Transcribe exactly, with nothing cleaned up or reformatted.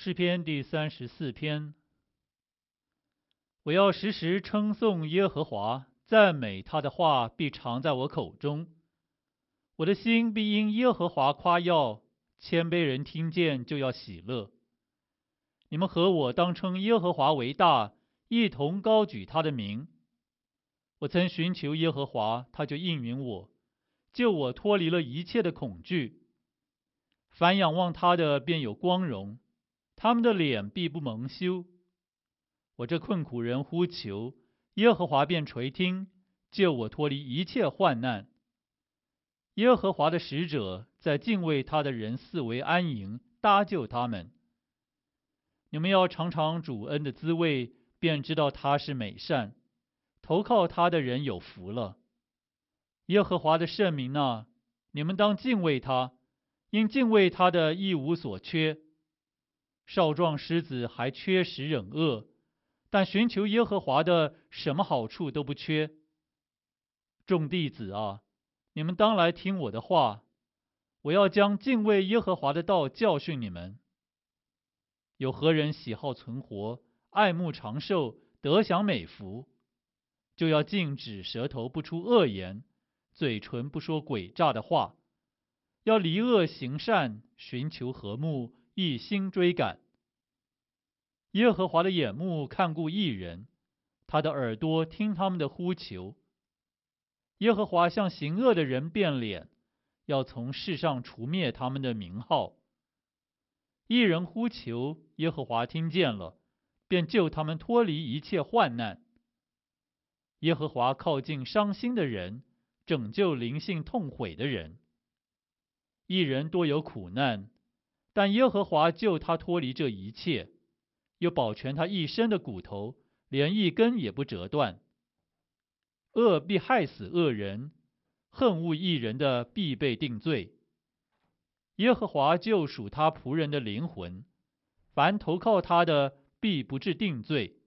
诗篇第三十四篇。我要时时称颂耶和华，赞美他的话必常在我口中。我的心必因耶和华夸耀，谦卑人听见就要喜乐。你们和我当称耶和华为大，一同高举他的名。我曾寻求耶和华，他就应允我，救我脱离了一切的恐惧。凡仰望他的便有光荣，他们的脸必不蒙羞。我这困苦人呼求，耶和华便垂听，救我脱离一切患难。耶和华的使者在敬畏他的人四围安营，搭救他们。你们要尝尝主恩的滋味，便知道他是美善。投靠他的人有福了。耶和华的圣名啊，你们当敬畏他，因敬畏他的一无所缺。少壮狮子还缺食忍饿，但寻求耶和华的什么好处都不缺。众弟子啊，你们当来听我的话，我要将敬畏耶和华的道教训你们。有何人喜好存活，爱慕长寿，得享美福？就要禁止舌头不出恶言，嘴唇不说诡诈的话，要离恶行善，寻求和睦，一心追赶。耶和华的眼目看顾义人，他的耳朵听他们的呼求。耶和华向行恶的人变脸，要从世上除灭他们的名号。义人呼求，耶和华听见了，便救他们脱离一切患难。耶和华靠近伤心的人，拯救灵性痛悔的人。义人多有苦难，但耶和华救他脱离这一切，又保全他一身的骨头，连一根也不折断。恶必害死恶人，恨恶义人的必被定罪。耶和华救赎他仆人的灵魂，凡投靠他的必不致定罪。